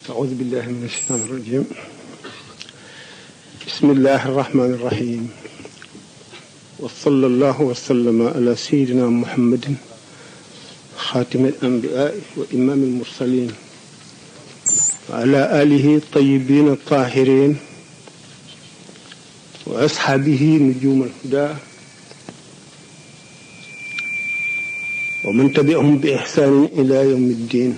أعوذ بالله من الشيطان الرجيم. بسم الله الرحمن الرحيم. وصلى الله وسلم على سيدنا محمد خاتم الأنبياء وإمام المرسلين وعلى آله الطيبين الطاهرين وأصحابه نجوم الهدى ومن تبعهم بإحسان إلى يوم الدين.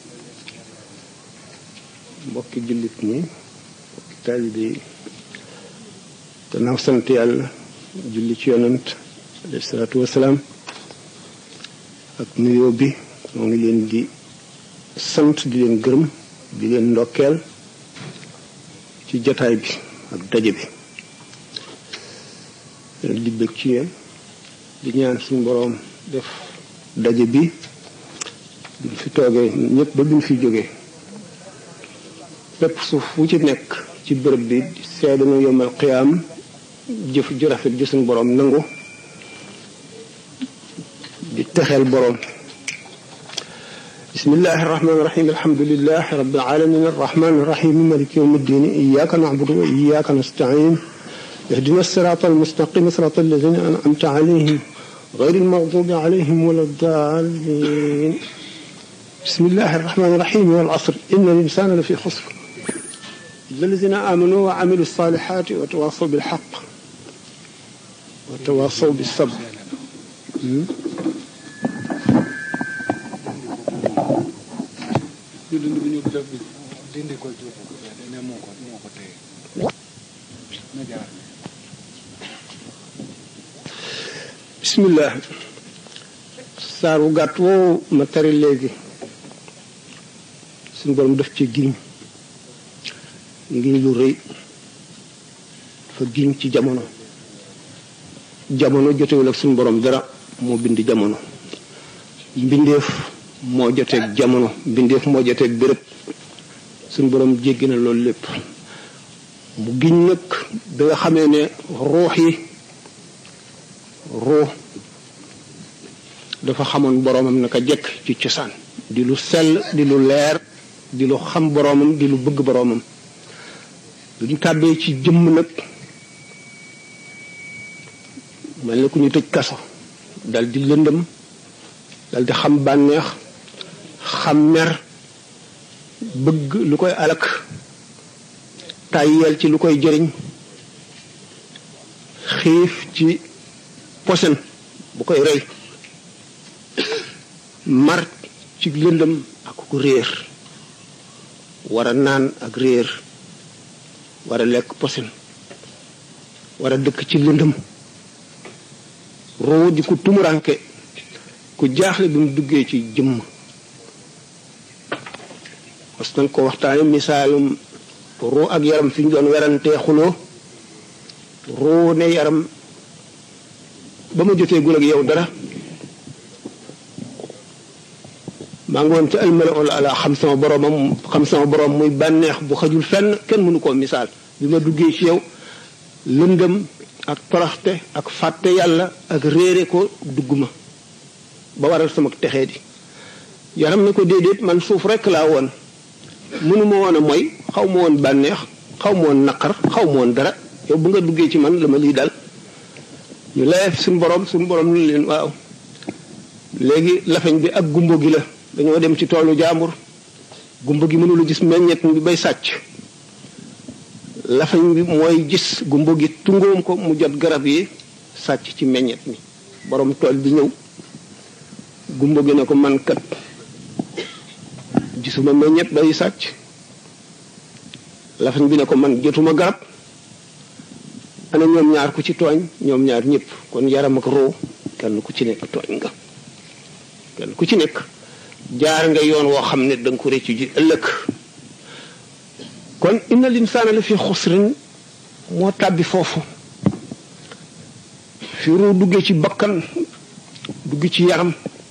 mbokki jullit ñi mbokki taalibe yi gannaaw sant yàlla julli ci yonant alayhi salaatu wasalaam ak nuyoo bi moo ngi leen di sant di leen gërëm di leen ndokkeel ci jataay bi ak daje bi di bëgg ci yéen di ñaan suñu boroom def daje bi buñ fi toogee ñëpp ba buñ fi jógee lépp suuf fu ci nekk ci bërëb bi seede na yomal qiyaam jëf ju rafet ji suñu boroom nangu di texeel boroom. bismillahi irrahmani irrahim alhamdulilahi rabbil alamin arrahmani irrahim maliki yawmi ddin iyyaka na'budu wa iyyaka nasta'in ihdina sirata almustaqim sirata alladhina an'amta alayhim غير المغضوب عليهم ولا الضالين. بسم الله الرحمن الرحيم والعصر إن الإنسان لفي خسر إلا الذين آمنوا وعملوا الصالحات وتواصوا بالحق وتواصوا بالصبر. bismillah. saar wu gàtt woowu ma tari léegi suñu borom def ci giñ ngiñ lu rëy fa giñ ci jamono jotewul ak suñu borom dara moo bind jamono mbindeef moo joteeg jamono mbindeef moo joteeg béréb suñu borom jéggi na loolu lépp mu giñ nag bi nga xamee ne ruux dafa xamoon boroomam naka jekk ci cosaan di lu sell di lu leer di lu xam boroomam di lu bëgg boroomam duñ tàbbee ci jëmm nag mel na ku ñu tëj kaso dal di lëndëm dal di xam bànneex xam mer bëgg lu koy alak tàyyeel ci lu koy jëriñ xiif ci posen bu koy rey mar ci lëndëm ak ku réer war a naan ak réer war a lekk posen war a dëkk ci lëndëm roo di ku tumuranke ku jaaxle bi mu duggee ci jëmm parce que ko waxtaane misaalum roo ak yaram fi ñu doon werantee xuloo roo ne yaram ba ma jotee gul ak yow dara maa ngi woon ci almalaul ala xam sama boroom muy bànneex bu xajul fenn kenn mënu koo misaal bi ma duggee ci yow lëndëm ak toroxte ak fàtte yàlla ak réere ko dugg ma ba waral sama texee di yaram ne ko déedéet man suuf rekk laa woon mënuma woon a mooy xaw ma woon bànneex xaw ma woon naqar xaw ma woon dara yow bu nga duggee ci man la ma lii dal ñu leef suñu borom ni leen waaw léegi lafañ bi ak gumbo gi la dañoo dem ci toolu jaambur gumbo gi mënula gis meññet bi bay sàcc lafañ bi mooy gis gumbo gi tungoom ko mu jot garab yi sàcc ci meññet mi borom tool bi ñëw gumbo gi ne ko man kat gisuma meññet bay sàcc lafañ bi ne ko man jotuma garab ana ñoom ñaar ku ci tooñ ñoom ñaar ñëpp kon yaram ak roo kenn ku ci nekk tooñ nga kenn ku ci nekk jaar nga yoon woo xam ne danga ko réccu ji ëllëg kon inna linsaana la fi xusrin moo tàbbi foofu fi ruu duggee ci bakkan dugg ci yaram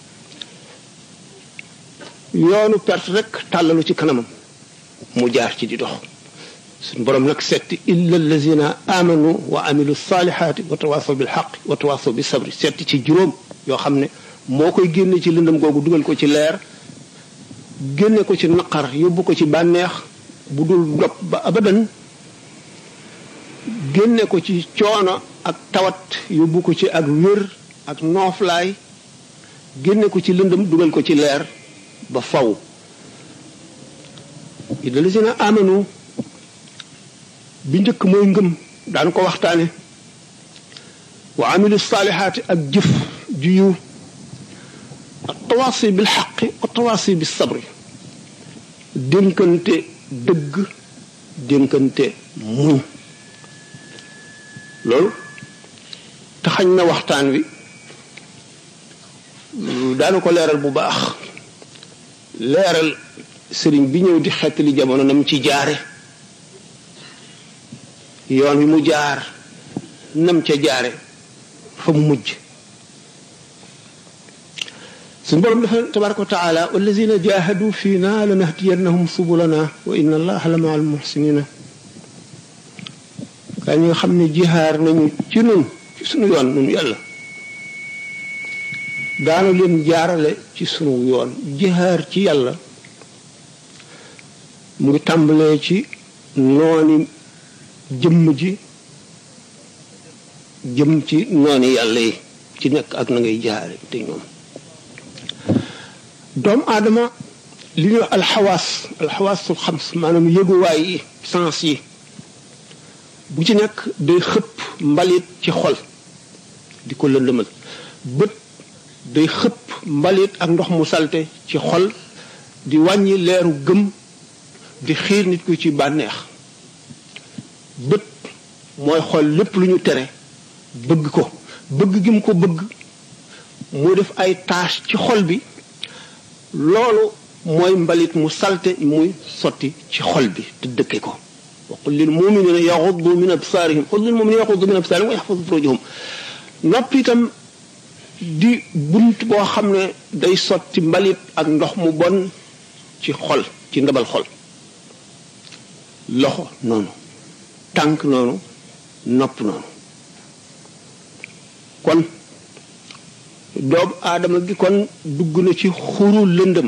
yoonu perte rek tàllalu ci kanamam mu jaar ci di dox suñu borom nag setti illa allazina amanu wa amilu salihati wa tawasaw bil xaq wa tawasaw bis sabri setti ci juróom yoo xam ne moo koy génne ci lëndëm googu dugal ko ci leer génne ko ci naqar yóbbu ko ci bànneex bu dul dog ba abadan génne ko ci coono ak tawat yóbbu ko ci ak wér ak nooflaay génne ko ci lëndëm dugal ko ci leer ba faw ida lazina amanu bi njëkk mooy ngëm daan ko waxtaane wa amilu saalihaati ak jëf ju yiw ak tawaasi bil xaqi wa tawaasi bis sabri dénkante dëgg dénkante muñ loolu taxañ na waxtaan wi daanu ko leeral bu baax leeral sëriñ bi ñëw di xettali jamono nam ci jaare yoon wi mu jaar nam ca jaare fa mu mujj suñu borom dafa tabaraka wa taala wallazina jahadu fiina lanahdiyannahum subulana wa inna allaha la maa al muhsinina kaa ñi nga xam ne jihaar nañu ci nun ci sunu yoon nun yàlla daanu leen jaarale ci sunu yoon jihaar ci yàlla mu ngi tàmbalee ci nooni jëmm ji jëm ci nooni yàlla yi ci nekk ak na ngay jaare te ñoom doomu aadama li ñuy wax alxawaasul xams maanaam yëguwaay yi sens yi bu ci nekk day xëpp mbalit ci xol di ko lëndëmal bët day xëpp mbalit ak ndox mu salte ci xol di wàññi leeru gëm di xiir nit ku ci bànneex bët mooy xol lépp lu ñu tere bëgg ko bëgg gi mu ko bëgg mu def ay tache ci xol bi loolu mooy mbalit mu salte muy sotti ci xol bi te dëkke ko wa qul lil muminina yaxuddu min absaarihim qul lil muminina yaxuddu min absaarihim wa yaxfadu furujahum noppi itam di bunt boo xam ne day sotti mbalit ak ndox mu bon ci xol ci ndabal xol loxo noonu tànk noonu nopp noonu kon doomu aadama gi kon dugg na ci xuru lëndëm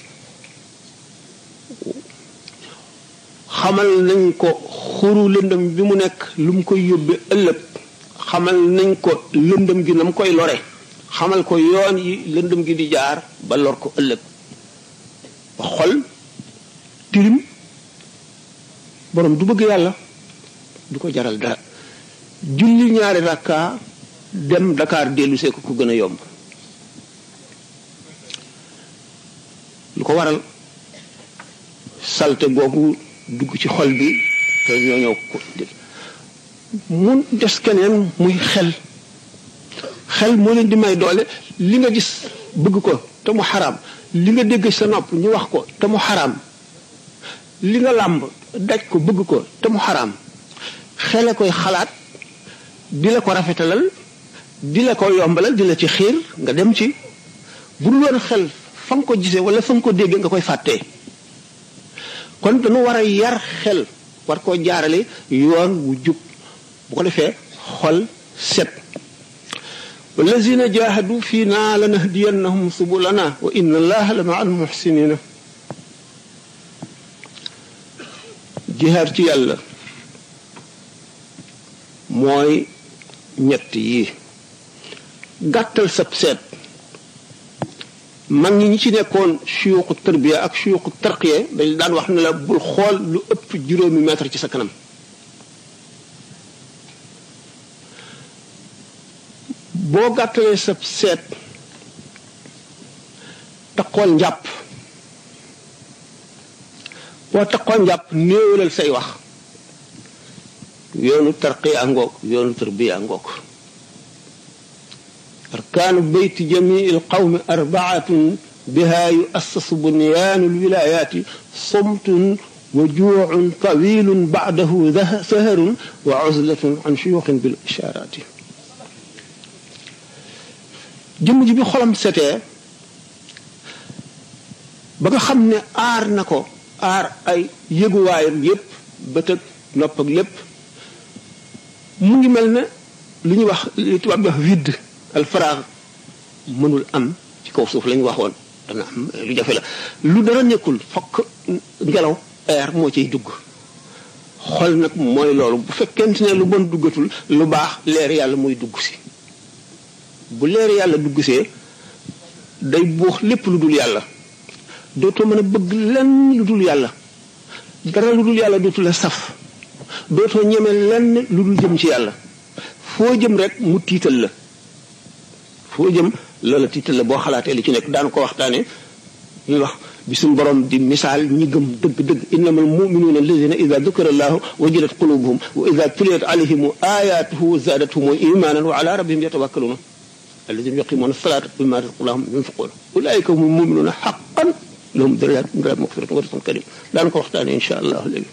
xamal nañ ko xuru lëndëm bi mu nekk lu mu koy yóbbe ëllëg xamal nañ ko lëndëm gi na mu koy lore xamal ko yoon yi lëndëm gi di jaar ba lor ko ëllëg ba xol tirim borom du bëgg yàlla du ko jaral dara julli ñaari rakka dem Dakar dellu see ko gën a yomb lu ko waral salte googu dugg ci xol bi te ñoo ñëw ko mun des keneen muy xel moo leen di may doole li nga gis bëgg ko te mu xaraam li nga dégg sa nopp ñu wax ko te mu xaraam li nga làmb daj ko bëgg ko te mu xaraam xele koy xalaat di la ko rafetalal di la ko yombalal di la ci xiir nga dem ci bu dul woon xel fa nga ko gisee wala fa nga ko déggee nga koy fàttee kon dañu war a yar xel war koo jaarale yoon wu jub bu ko defee xol set wallazina jahadu fiina lanahdiyannahum subulana wa inna allaha la maa al muhsinina jihaar ci yàlla mooy ñett yi gàttal sab seet mag ñi ci nekkoon suyuuxu tarbiya ak suyuuxu tarqiya dañ daan wax ne la bul xool lu ëpp juróomi mètre ci sa kanam boo gàttalee sab seet taqool njàpp boo taqool njàpp néewalal say wax yoonu tarqiya ngoog yoonu tarbiya ngoog arkaanu beyti jamii alqawmi arbaatun biha yuassasu bunyaanu alwilayaati somtun wa juucun tawilun bacdahu saharun wa uzlatun an shuyuuxin bil ishaaraati jëmm ji bi xolam setee ba nga xam ne aar na ko aar ay yëguwaayam yépp bët ak nopp ak lépp mu ngi mel ne lu ñuy wax li tubaab bi wax vide al faraax mënul am ci kaw suuf lañu waxoon dana am lu jafe la lu dara nekkul fokk ngelaw air moo ciy dugg xol nag mooy loolu bu fekkente ne lu bon duggatul lu baax leer yàlla muy dugg si bu leer yàlla dugg see day buux lépp lu dul yàlla dootoo mën a bëgg lenn lu dul yàlla dara lu dul yàlla dootu la saf dootoo ñeme lenn lu dul jëm ci yàlla foo jëm rek mu tiital la foo jëm loola tiital la boo xalaatee li ci nekk daan ko waxtaane ñuy wax bi suñu borom di misaal ñi gëm dëgg-dëgg innamal mu'minuuna allazina ida dukira allahu wajilat qulubuhum wa ida tuliyat alayhim ayatuhu zadatuhum imanan wa ala rabbihim yatawakkaluna allazina yuqimuna salata bima razaqnahum yunfiqun ulaika humul mu'minuuna haqqan lahum darajatun maghfiratun wa rizqun karim daan ko waxtaane insha allah léegi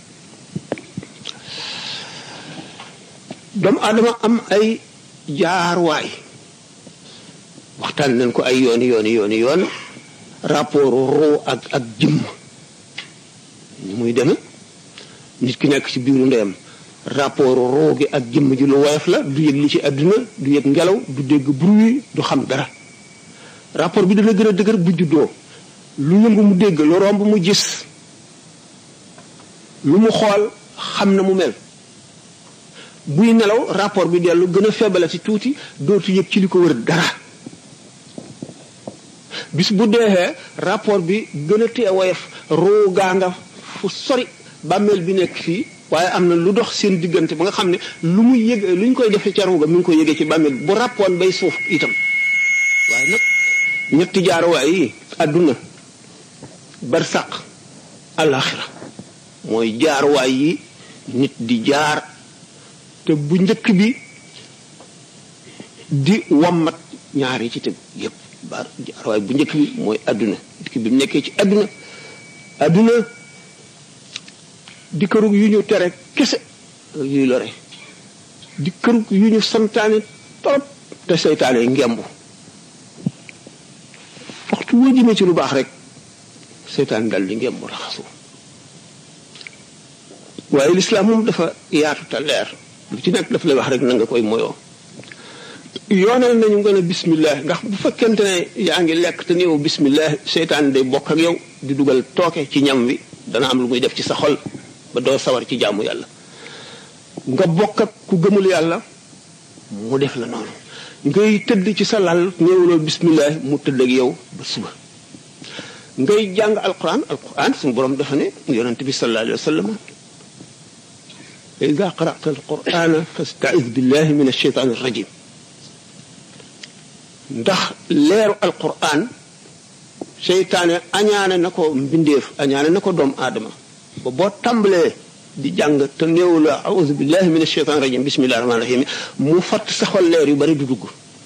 doomu aadama am ay jaarwaay waxtaan nañ ko ay yoon rapport roo ak jëmm ni muy deme nit ki nekk ci biiru ndeyam rapport roo gi ak jëmm ji lu woyof la du yëg li ci àdduna du yëg ngelaw du dégg bruit du xam dara rapport bi dana gën a dëgër bu juddoo lu yëngu mu dégg lu romb mu gis lu mu xool xam na mu mel buy nelaw rapport bi dellu gën a feebale ci tuuti dootu yëg ci li ko wër dara bis bu deexee rapport bi gën a tee woyof roo gaa nga fu sori bàmmeel bi nekk fii waaye am na lu dox seen diggante ba nga xam ne lu muy yëg lu ñu koy defee ca ruuga mi ngi koy yëgee ci bàmmeel bu rappoon bay suuf itam waaye nag ñetti jaaruwaay yi àdduna barsaq alaxira mooy jaaruwaay yi nit di jaar te bu njëkk bi di wammat ñaar yi ci teg yépp jaaruwaay bu njëkk bi mooy àdduna dikk bi mu nekkee ci àdduna di kërug yu ñu tere kese yuy lore di kërug yu ñu santaane torop te seytaane ngemb waxtu woo jëmee ci lu baax rek seytaan dal di ngemb raxasu waaye lislaam moom dafa yaatu te leer lu ci nekk dafa lay wax rek na nga koy moyoo yoonal nañu nga ne bismillah ndax bu fekkente ne yaa ngi lekk te néew bismillah seytaan day bokk ak yow di dugal tooke ci ñam wi dana am lu muy def ci sa xol ba doo sawar ci jaamu yàlla nga bokk ak ku gëmul yàlla mu def la noonu ngay tëdd ci sa lal néewloo bismillah mu tëdd ak yow ba suba ngay jàng alquran suñu borom dafa ne yonent bi sallallahu alayhi wa sallam ida qara'ta alqurana fasta'iz billahi min ash-shaytan ar-rajim ndax leeru alquran seytaane añaane na ko mbindeef añaane na ko doomu aadama ba boo tàmbalee di jàng te néew la a'udhu billahi min ash-shaytan ar-rajim bismillahi rahmani rahim mu fatt saxol leer yu bari du dugg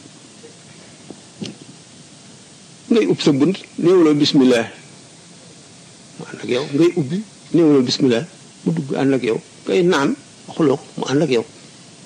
ngay ub sa bunt néewloo bismillah mu ànd ak yow ngay ubbi néewloo bismillah mu dugg ànd ak yow ngay naan waxuloo ko mu ànd ak yow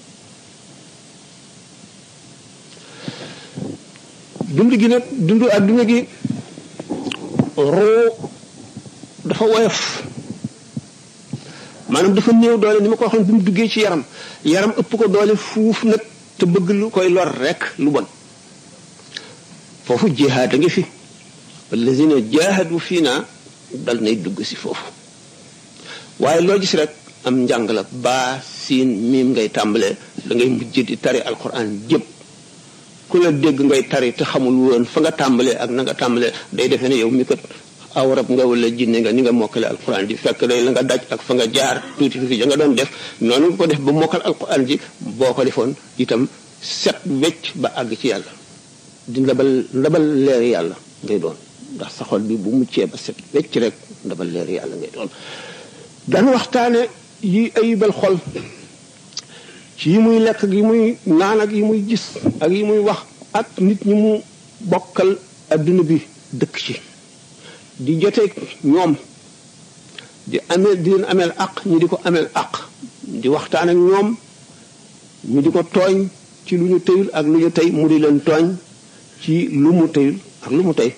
dund gi nag dund adduna gi roo dafa woyof maanaam dafa néew doole ni ma ko waxoon bi mu duggee ci yaram ëpp ko doole fuuf nag te bëgg lu koy lor rek lu bon foofu jihaad a ngi fi allazina jahadu fiina dal nay dugg si foofu waaye loo gis rek am njàng la baa siin miim ngay tàmbalee da ngay mujj di tari alquran jëpp ku la dégg ngay tari te xamul woon fa nga tàmbalee ak na nga tàmbalee day defee ne yow mi kat aw rab nga wala jinne nga ni nga mokkale alquran ji fekk day la nga daj ak fa nga jaar tuuti ja nga doon def noonu nga ko def ba mokkal alquran ji boo ko defoon itam set wecc ba àgg ci yàlla di ndabal leeri yàlla ngay doon ndax sa xol bi bu muccee ba set wecc rek ndabal leeri yàlla ngay doon daan waxtaane yi ayibal xol ci yi muy lekk ak yi muy naan ak yi muy gis ak yi muy wax ak nit ñi mu bokkal adduna bi dëkk ci di joteeg ñoom di leen ameel aq ñi di ko ameel aq di waxtaan ak ñoom ñu di ko tooñ ci lu ñu tëyul ak lu ñu tey mu di leen tooñ ci lu mu tëyul ak lu mu tey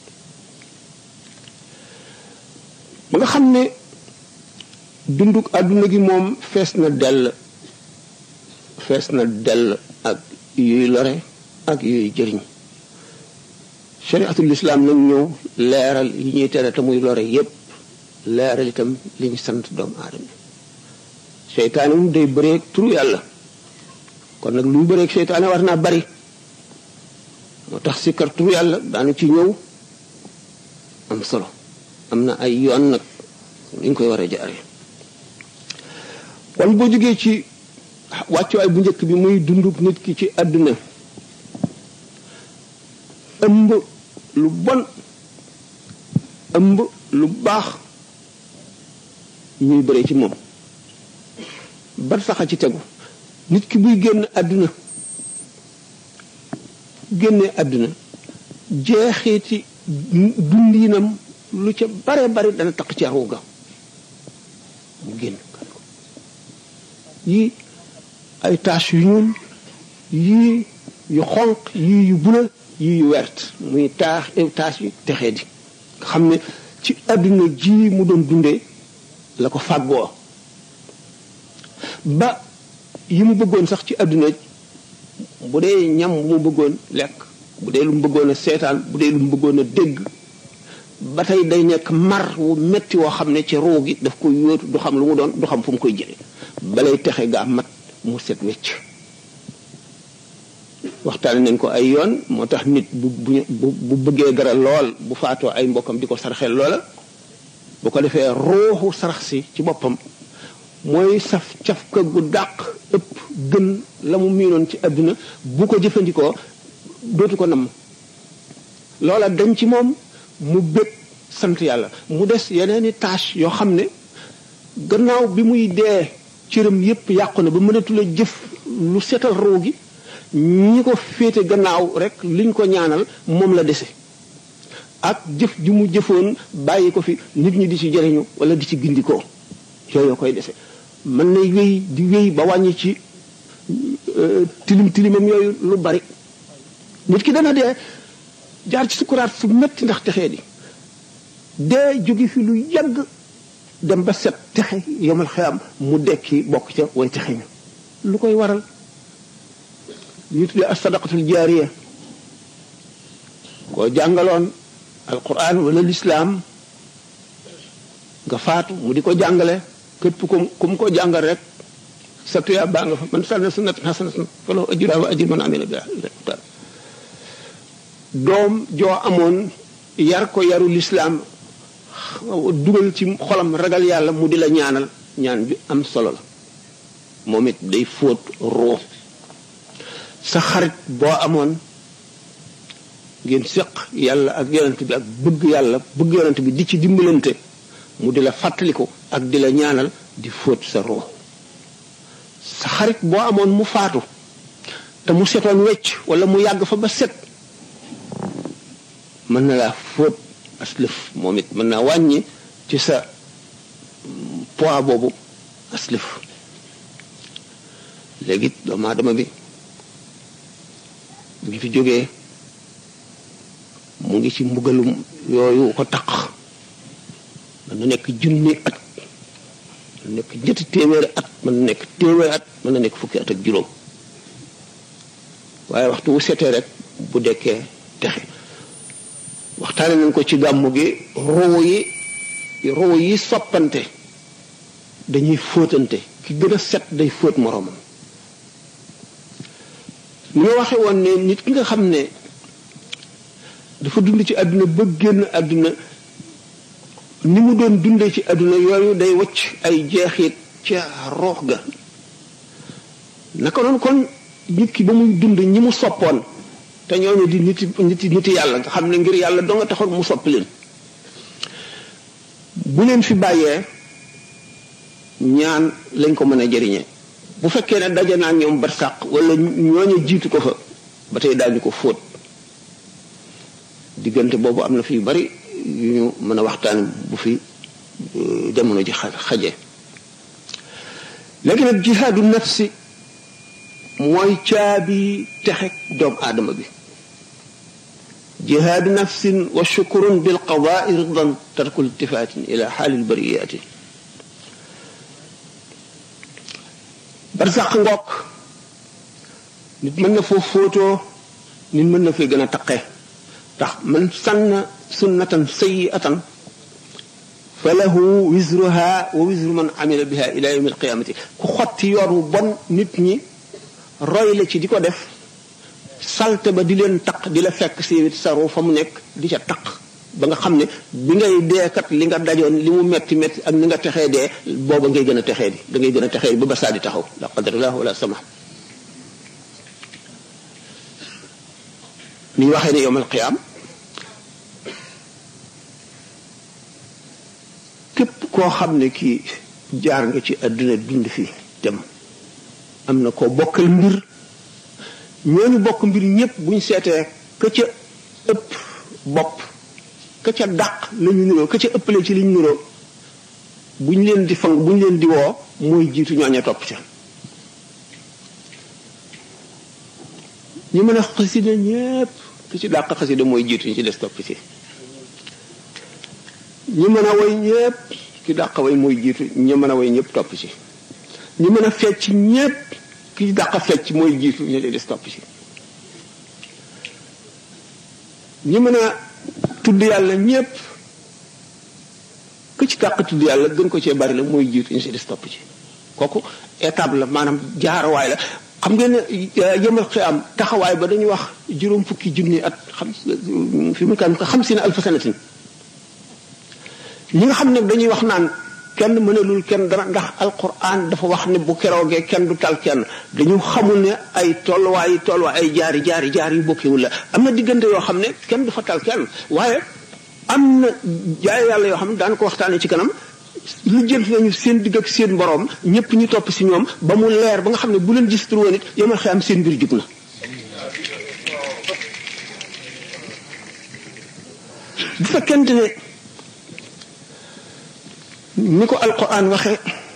ba nga xam ne dunduk àdduna gi moom fees na dell ak yuy lore ak yuy jëriñ shariatul islam nag ñëw leeral yi ñuy tere te muy lore yépp leeral itam li ñu sant doomu aadama seytaane moom day bëreeg turu yàlla kon nag luy bëreeg seytaane war naa bari moo tax sikkar turu yàlla daanu ci ñëw am solo am na ay yoon nag ñu koy war a jaaree kon boo jógee ci wàccuwaay bu njëkk bi muy dunduk nit ki ci àdduna ëmb lu bon ëmb lu baax ñuy bëree ci moom bar saxa ci tegu nit ki buy génn àdduna génnee àdduna jeexiti dundinam lu ca bare bari dana taq ci ruuga mu génn yii ay tache yu ñuul yii yu xonq yii yu bula yii yu wert muy tache yu texee di nga xam ne ci àdduna ji mu doon dundee la ko fàggoo ba yi mu bëggoon sax ci àdduna bu dee ñam bu mu bëggoon lekk bu dee lu mu bëggoon a seetaan bu dee lu mu bëggoon a dégg ba tey day nekk mar wu metti woo xam ne ci ruu gi daf koy yóotu du xam lu mu doon du xam fu mu koy jële balay texe gaa mat mu set wecc waxtaane nañ ko ay yoon moo tax nit bu bëggee dara lool bu faatoo ay mbokkam di ko sarxel loola bu ko defee ruuxu sarax si ci boppam mooy saf cafka gu dàq ëpp gën la mu miinoon ci àdduna bu ko jëfandikoo dootu ko namm loola dañ ci moom mu bëgg sant yàlla mu des yeneeni tâche yoo xam ne gannaaw bi muy dee cëram yépp yàqu na ba mënatula jëf lu setal ruu gi ñi ko féete gannaaw rek liñ ko ñaanal moom la dese ak jëf ji mu jëfoon bàyyi ko fi nit ñi di ci jëriñu wala di ci gindikoo yooyu koy dese mën na wéy di wéy ba wàññi ci tilimam yooyu lu bari nit ki dana dee jaar ci sukuraat fu metti ndax texee di dee jóge fi lu yàgg dem ba set texe yomal xiyam mu dekki bokk ca way texe ñu lu koy waral ñu tuddee as-sadaqatul jaariya koo jàngaloon alquran wala lislaam nga faatu mu di ko jàngale képp ku mu ko jàngal rek sa tuyaa baa nga fa man sanna sunnatan hasanatan falahu ajruha wa ajru man amila biha doom joo amoon yar ko yaru lislaam dugal ci xolam ragal yàlla mu di la ñaanal ñaan bi am solo la moom it day fóot ruux sa xarit boo amoon ngeen séq yàlla ak yonent bi ak bëgg yàlla bëgg yonent bi di ci dimbalante mu di la fàttaliku ak di la ñaanal di fóot sa ruux sa xarit boo amoon mu faatu te mu setoon wecc wala mu yàgg fa ba set mën na laa fóot aslëf moom it mën naa wàññi ci sa poids boobu aslëf léegi doomu aadama bi mu ngi fi jógee mu ngi ci mbugalum yooyu ko taq mën na nekk junni at mën na nekk ñetti téeméeri at mën na nekk téeméeri at mën na nekk fukki at ak juróom waaye waxtu wu setee rek bu dekkee texe waxtaane nañ ko ci gàmmu gi ruu yi soppante dañuy fóotante ki gën a set day fóot moroomam ni ma waxe woon ne nit ki nga xam ne dafa dund ci àdduna ba génn àdduna ni mu doon dundee ci àdduna yooyu day wacc ay jeexit ca roox ga naka noonu kon nit ki ba muy dund ñi mu soppoon te ñooñu di niti yàlla nga xam ne ngir yàlla doo nga taxoon mu soppi leen bu leen fi bàyyee ñaan lañ ko mën a jëriñee bu fekkee ne daje naa ñoom barsàq wala ñooñu jiitu ko fa ba tey daañu ko fóot diggante boobu am na fi yu bari yu ñu mën a waxtaan bu fi jamono ji xaje léegi nag jihaadu nafsi mooy caabi texek doomu aadama bi jihaadu nafsin wa shukrun bil qadaai ridan tarkul iltifaatin ila xaalil bariyaati barsàq ngook nit mën na foo fóotoo nit mën na fee gën a taqe ndax man sanna sunnatan sayyi'atan fa lahu wisruha wa wisru man amila biha ila yawmi alqiyamati ku xotti yoon wu bon nit ñi roy la ci di ko def salte ba di leen taq di la fekk si saru fa mu nekk di ca taq ba nga xam ne bi ngay deekat li nga dajoon li mu metti metti ak ni nga texee dee booba ngay gën a texee di da ngay gën a texee di ba saa di taxaw la qadarullah wala sama ni ñu waxee ne yawmal qiyaam képp koo xam ne kii jaar nga ci àdduna dund fii dem am na koo bokkal mbir ñooñu bokk mbir ñëpp buñ seetee ka ca ëpp bopp ka ca dàq la ñu niroo ka ca ëppale ci li ñu niroo buñ leen di fang buñ leen di woo mooy jiitu ñooña topp ca ñu mën a xasida ñëpp ki ci dàq xasida mooy jiitu ñu ci des topp ci ñu mën a way ñëpp ki dàq way mooy jiitu ñu mën a way ñëpp topp ci ñu mën a fecc ñëpp ki dàq fecc mooy jiitu ñu ci des topp ci ñu mën a tudd yàlla ñëpp ku ci dàq tudd yàlla gën ko cee bari la mooy jiitu ñu ci des topp ci kooku étape la maanaam jaarawaay la xam ngeen ne yawmal qiyaam taxawaay ba dañuy wax juróom fukki junni at xam fi mu kan xam si ne alfa sanatin ñi nga xam ne dañuy wax naan kenn mënalul kenn dara ndax alquran dafa wax ne bu keroogee kenn du tal kenn dañu xamul ne ay tolluwaay ay jaari yu bokkewul la am na diggante yoo xam ne kenn du fa tal kenn waaye am na jaay yàlla yoo xam ne daan ko waxtaanee ci kanam lu jënt nañu seen digg ak seen borom ñëpp ñu topp si ñoom ba mu leer ba nga xam ne bu leen gis tur woon it yawmal qiyaam seen mbir jug na bu fekkente ne ni ko alquran waxe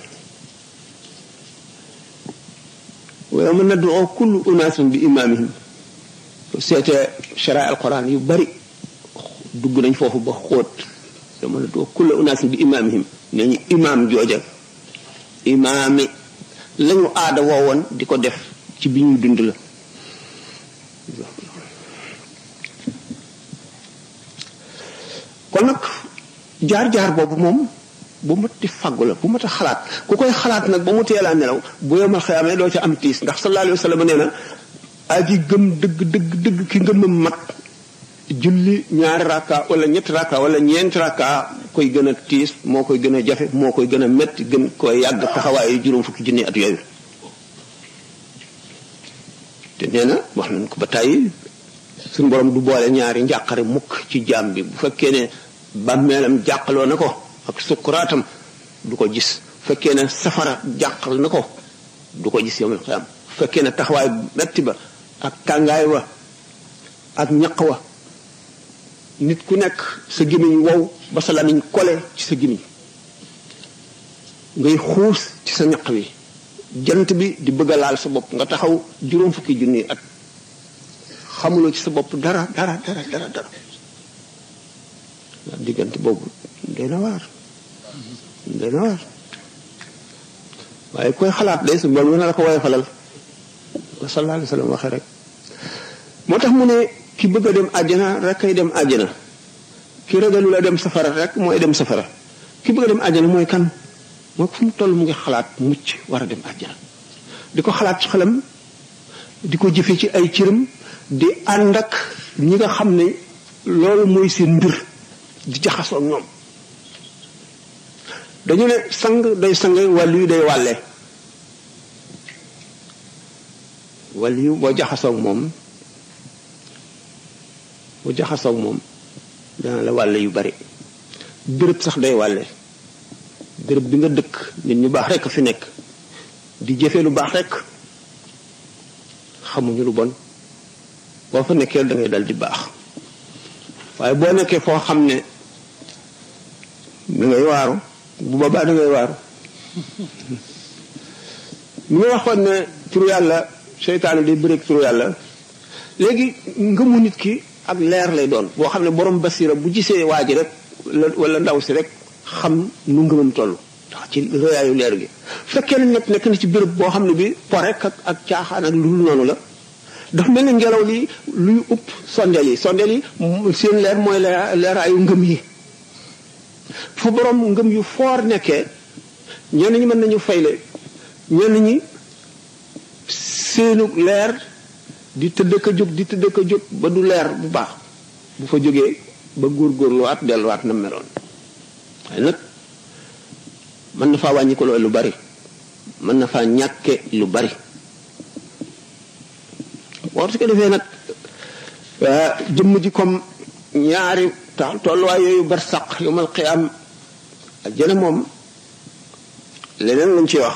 wa yawma nad'u kullu unaasin bi imaamihim seetee sharaa alquran yu bari dugg nañ foofu ba xóot yawma nad'u kullu unaasin bi imaamihim nee ñu imaam jooja imaami lañu aada woowoon di ko def ci bi ñuy dund la kon nag jaar-jaar boobu moom bu mat di faggu la bu mat a xalaat ku koy xalaat nag ba mu teelaa nelaw bu yawmal qiyaama doo ca am tiis ndax sallallahu alayhi wa sallam nee na aji gëm dëgg ki ngëmam mat julli ñaari rakka wala ñetti rakka wala ñeenti rakka koy gën a tiis moo koy gën a jafe moo koy gën a metti gën koy yàgg taxawaayu juróom fukki junni at yooyu te nee na wax nañ ko ba tàyyi suñu borom du boole ñaari njàqare mukk ci jaam bi bu fekkee ne bàmmeelam jàqaloo na ko ak sukkuraatam du ko gis fekkee ne safara jàqal na ko du ko gis yawmal qiyaam fekkee ne taxawaay metti ba ak tàngaay wa ak ñaq wa nit ku nekk sa gémmiñ wow ba sa lamiñ kole ci sa gémmiñ ngay xuus ci sa ñaq wi jant bi di bëgg a laal sa bopp nga taxaw juróom fukki junni at xamuloo ci sa bopp dara diggante boobu dana waar waaye koy xalaat day su bool mën na la ko woye falal wa sallallahu alayhi wa sallam waxee rek moo tax mu ne ki bëgg a dem àjjana rek kay dem àjjana ki ragalu la dem safara rek mooy dem safara ki bëgg a dem àjjana mooy kan mooy fu mu toll mu ngi xalaat mucc war a dem àjjana di ko xalaat ci xelam di ko jëfe ci ay cëram di ànd ak ñi nga xam ne loolu mooy seen mbir di jaxasoo ak ñoom dañu ne sang day sang wàll yu day wàlle wàll yu boo jaxasoo ak moom dana la wàlle yu bari béréb sax day wàlle béréb bi nga dëkk nit ñu baax rekk fi nekk di jëfe lu baax rekk xamuñu lu bon boo fa nekkee da ngay dal di baax waaye boo nekkee foo xam ne da ngay waaru bu boobaa da ngay waaru ñu nga waxoon ne turu yàlla seytaane day bëreeg turu yàlla léegi ngëmu nit ki ak leer lay doon boo xam ne borom basira bu gisee waa ji rek wala ndaw si rek xam nu ngëmam toll ndax ci rëyaayu leer gi fekkee ne nekk na ci béréb boo xam ne bi po rek ak caaxaan ak lu noonu la dafa mel ne ngelaw li luy upp sondeel yi seen leer mooy leeraayu ngëm yi fa borom ngëm yu foor nekkee ñenn ñi mën nañu fayle ñenn ñi seenu leer di tëdd ka jóg ba du leer bu baax bu fa jógee ba góorgóorluwaat delluwaat na meloon waaye nag mën na faa wàññi ko lu bari mën na faa ñàkke lu bari boo su ko defee nag jëmm ji comme ñaari tolluwaay yooyu bar saq yomal xiyaam ak jëne moom leneen lañ ci wax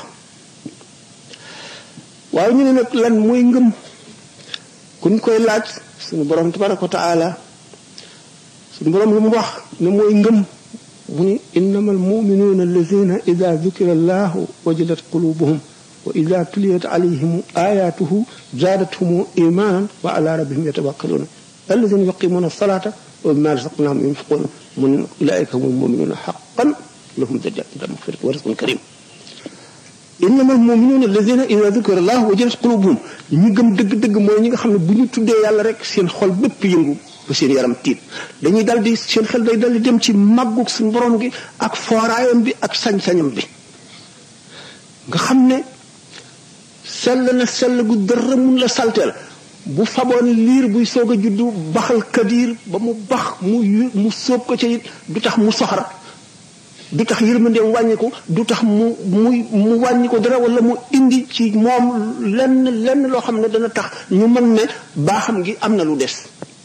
waaye ñu ne nag lan mooy ngëm kuñ koy laaj suñu borom tabaraka wa taala suñu borom lu mu wax ne mooy ngëm mu ni innama almuminuuna allazina ida dukira allahu wajilat qulubuhum wa ida tuliyat alayhim ayatuhu zaadathum imanan wa ala rabbihim yatawakkaluuna allazina yuqimuna alsalata wa mimma razaqnahum yunfiquna mun ulaika hum almuminuuna haqqan lahum darajatun maghfiratan wa rizqun karim innama almuminuuna allazina ida dukira allahu wajilat qulubuhum ñi gëm dëgg-dëgg mooy ñi nga xam ne bu ñu tuddee yàlla rek seen xol bépp yëngu ba seen yaram tiit dañuy dal di seen xel day dal di dem ci màggug suñu borom gi ak fooraayam bi ak sañ-sañam bi nga xam ne sell gu dara mun la salteel bu faboon liir buy soog a juddu baxal kadiir ba mu bax mu sóob ko ca it du tax mu soxar du tax yërmandeem wàññiku du tax mu wàññi ko dara wala mu indi ci moom lenn loo xam ne dana tax ñu mën ne baaxam gi am na lu des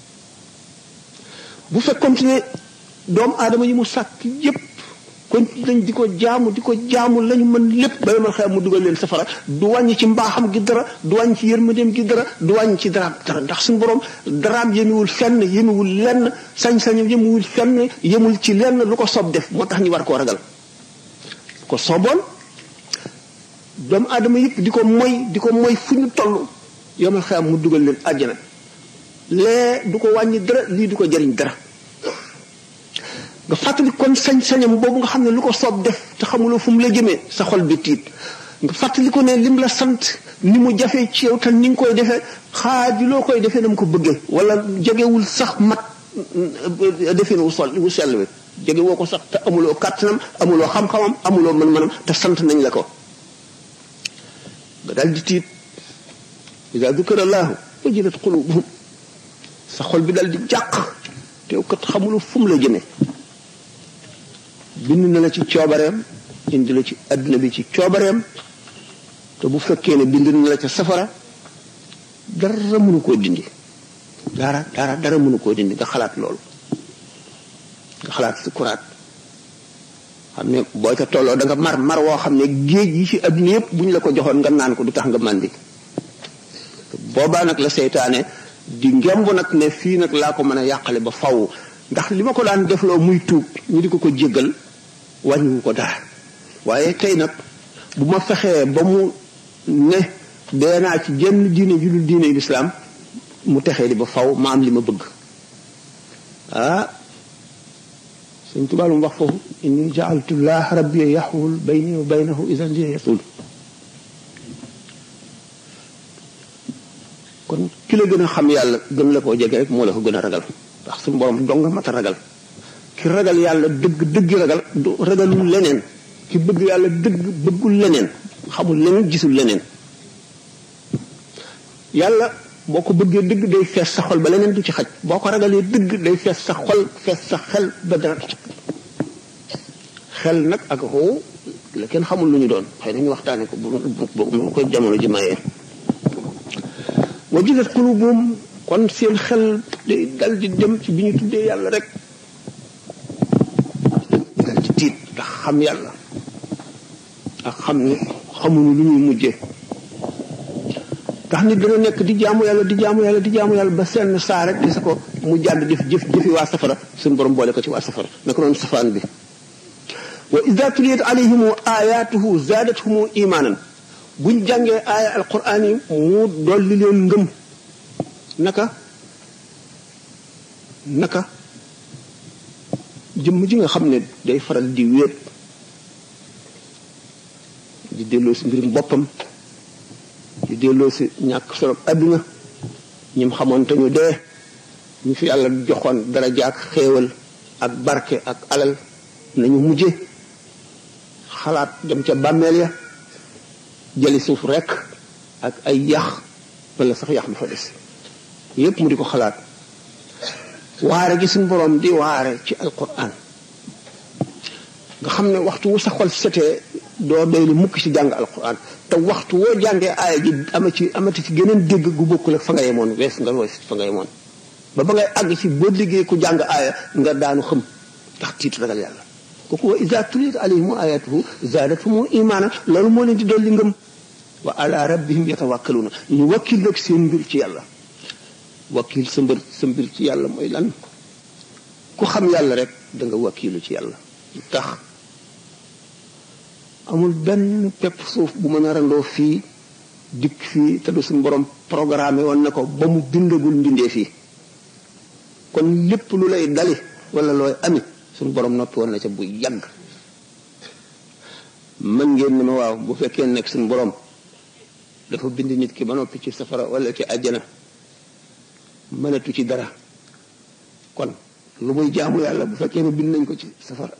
bu fekkoon ne doomu aadama yi mu sàkk yépp kon dañ di ko jaamu lañu mën lépp ba yomal xew mu dugal leen safara du wàññi ci mbaaxam gi dara du wàññi ci yërmandeem gi dara du wàññi ci dara ndax suñu borom daraam yemewul fenn yemewul lenn sañ-sañam yemewul fenn yemul ci lenn lu ko soob def moo tax ñu war koo ragal ko sooboon doomu aadama yëpp di ko moy fu ñu toll yomal xew mu dugal leen àjjana lee du ko wàññi dara lii du ko jariñ dara nga fàttali kon sañ-sañam boobu nga xam ne lu ko soob def te xamuloo fu mu la jëmee sa xol bi tiit nga fàttali ko ne lim la sant ni mu jafee ci yow te ni nga koy defee xaajuloo koy defee na mu ko bëggee wala jegewul sax mat defee wu sell wi jege woo ko sax te amuloo kàttanam amuloo xam-xamam amuloo mën-mënam te sant nañ la ko nga dal di tiit ida dukira allahu wajilat qulubuhum sa xol bi dal di jàq te yow kat xamuloo fu mu la jëmee bind na la ci coobareem indi la ci adduna bi ci coobareem te bu fekkee ne bind na la ca safara dara mënu koo dindi dara mënu koo dindi nga xalaat loolu nga xalaat sukuraat xam ne boo ca tolloo da nga mar woo xam ne géej yi ci adduna yëpp bu ñu la ko joxoon nga naan ko du tax nga màndi boobaa nag la seytaane di ngemb nag ne fii nag laa ko mën a yàqale ba faw ndax li ma ko daan defloo muy tuub ñu di ko jéggal wàññiwu ko dara waaye tey nag bu ma fexee ba mu ne dee naa ci jenn diine ju dul diine lislaam mu texee di ba faw ma am li ma bëgg Sëñ Tuubaa lu mu wax foofu inni ja'altullah rabbi yaxwul bayni wa baynahu idan li yasul kon ki la gën a xam yàlla gën la koo jege rek moo la ko gën a ragal ndax suñu borom dong nga mat a ragal ki ragal yàlla dëgg ragal du ragalul leneen ki bëgg yàlla dëgg bëggul leneen xamul leneen gisul leneen yàlla boo ko bëggee dëgg day fees sa xol ba leneen du ci xaj boo ko ragalee dëgg day fees sa xol fees sa xel ba dara xel nag ak xoo la kenn xamul lu ñu doon xëy nañu waxtaane ko bu koy jamono ji mayee wajilat qulubuhum kon seen xel day dal di dem ci bi ñu tuddee yàlla rek dal ci tiit ndax xam yàlla ak xam ne xamuñu lu ñuy mujjee ndax nit dana nekk di jaamu yàlla ba seen saa rek di sa ko mu jàdd jëfi waa safara suñu borom boole ko ci waa safara naka noonu safaan bi wa ida tuliyat alayhim ayatuhu zaadathum imanan buñ jàngee aaya alquran yi mu dolli leen ngëm naka jëmm ji nga xam ne day faral di wéet di delloo si mbirum boppam di delloo si ñàkk solo adduna ñim xamoon te ñu dee ñu fi yàlla joxoon dara jaak xéewal ak barke ak alal nañu mujje xalaat dem ca bàmmeel ya jëli suuf rekk ak ay yax wala sax yax du fa des yépp mu di ko xalaat waare gi suñu borom di waare ci alquran nga xam ne waxtu wu sa xol setee doo doy lu mukk ci jàng alquran te waxtu woo jàngee aaya ji amati ci geneen dégg gu bokkul ak fa nga yemoon wees fa nga yemoon ba ngay àgg ci boo liggéey ku jàng aaya nga daanu xam ndax tiit ragal yàlla kooku wa iza tuliyat alayhim ayatuhu zaadathum imaana loolu moo leen di dolli ngëm wa ala rabbihim yatawakkaluna ñu wakkil nag seen mbir ci yàlla wakkil sa mbir ci yàlla mooy lan ku xam yàlla rek da nga wakkilu ci yàlla tax amul benn pepp suuf bu mën a randoo fii dikk fii te du suñu borom programmé woon na ko ba mu bindagul mbindee fii kon lépp lu lay dali wala looy amit suñu borom noppi woon na ca bu yàgg mën ngeen ne ma waaw bu fekkee nekk suñu borom dafa bind nit ki ba noppi ci safara wala ci àjjana mënatu ci dara kon lu muy jaamu yàlla bu fekkee ne bind nañ ko ci safara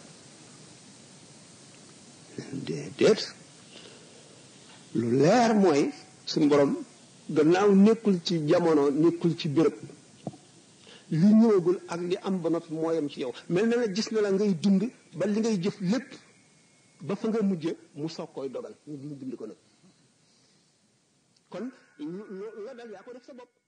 déedéet lu leer mooy suñu borom gannaaw nekkul ci jamono nekkul ci béréb li ñëwagul ak li am ba noppi mooyam ci yow mel na la gis na la ngay dund ba li ngay jëf lépp ba fa nga mujje mu soog koy dogal ñu bind ko nag kon la dal yaa ko def sa bopp